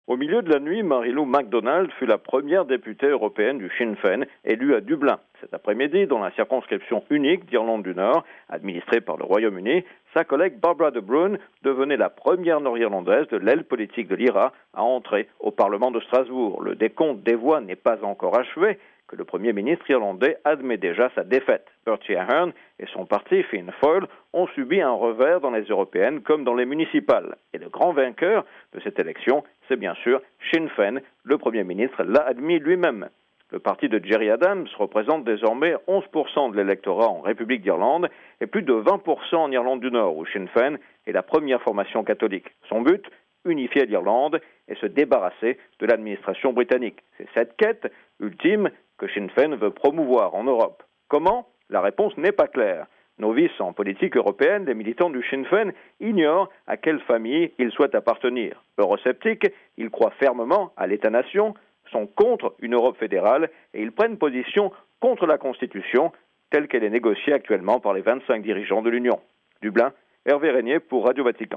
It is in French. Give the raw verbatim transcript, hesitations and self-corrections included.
Au milieu de la nuit, Mary-Lou McDonald fut la première députée européenne du Sinn Féin, élue à Dublin. Cet après-midi, dans la circonscription unique d'Irlande du Nord, administrée par le Royaume-Uni, sa collègue Barbara de Brún devenait la première nord-irlandaise de l'aile politique de l'I R A à entrer au Parlement de Strasbourg. Le décompte des voix n'est pas encore achevé, que le Premier ministre irlandais admet déjà sa défaite. Bertie Ahern et son parti, Fianna Fáil, ont subi un revers dans les européennes comme dans les municipales. Et le grand vainqueur de cette élection, c'est bien sûr Sinn Féin. Le Premier ministre l'a admis lui-même. Le parti de Gerry Adams représente désormais onze pour cent de l'électorat en République d'Irlande et plus de vingt pour cent en Irlande du Nord, où Sinn Féin est la première formation catholique. Son but, unifier l'Irlande et se débarrasser de l'administration britannique. C'est cette quête ultime que Sinn Féin veut promouvoir en Europe. Comment ? La réponse n'est pas claire. Novices en politique européenne, les militants du Sinn Féin ignorent à quelle famille ils souhaitent appartenir. Eurosceptiques, ils croient fermement à l'État-nation, sont contre une Europe fédérale et ils prennent position contre la Constitution telle qu'elle est négociée actuellement par les vingt-cinq dirigeants de l'Union. Dublin, Hervé Régnier pour Radio Vatican.